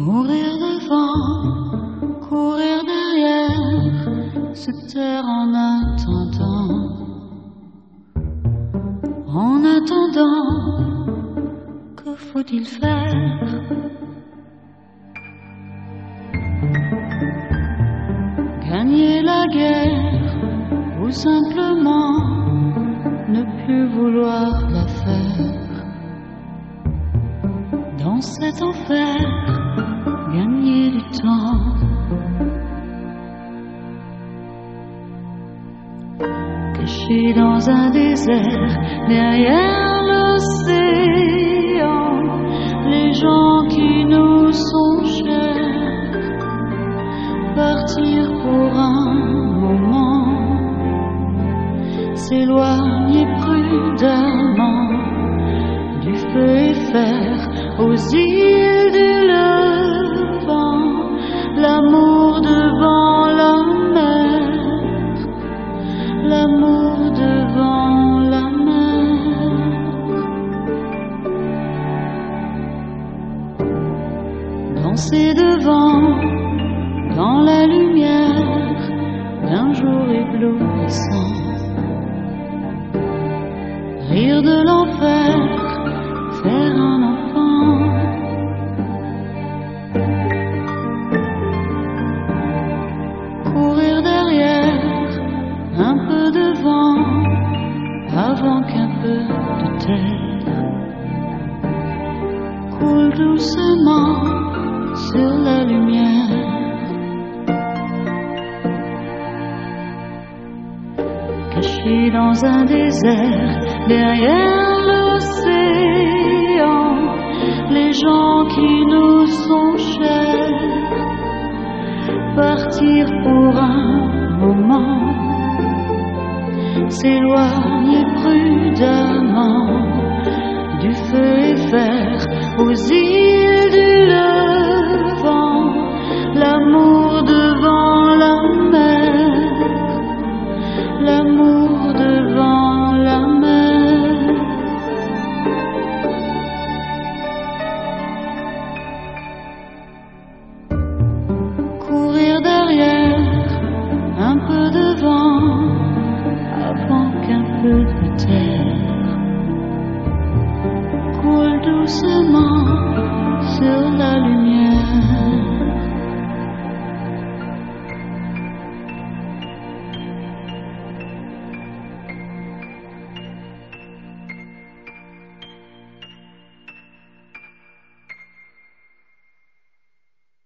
Courir devant, courir derrière, se taire en attendant. En attendant, que faut-il faire? Gagner la guerre ou simplement ne plus vouloir la faire? Dans cet enfer, gagner du temps. Caché dans un désert, derrière l'océan, les gens qui nous sont chers, partir pour un moment, s'éloigner prudemment du feu et fer aux îles du Levant, l'amour devant la mer, l'amour devant la mer. Danser devant, dans la lumière d'un jour éblouissant, rire de l'enfer, faire un enfant. Courir derrière, un peu devant, avant qu'un peu de terre coule doucement sur la lumière. Caché dans un désert, derrière l'océan, les gens qui nous sont chers, partir pour un moment, s'éloigner prudemment du feu et fer aux îles du Levant, l'amour devant la mer, l'amour devant la mer. Courir derrière, un peu devant, avant qu'un peu de terre coule doucement sur la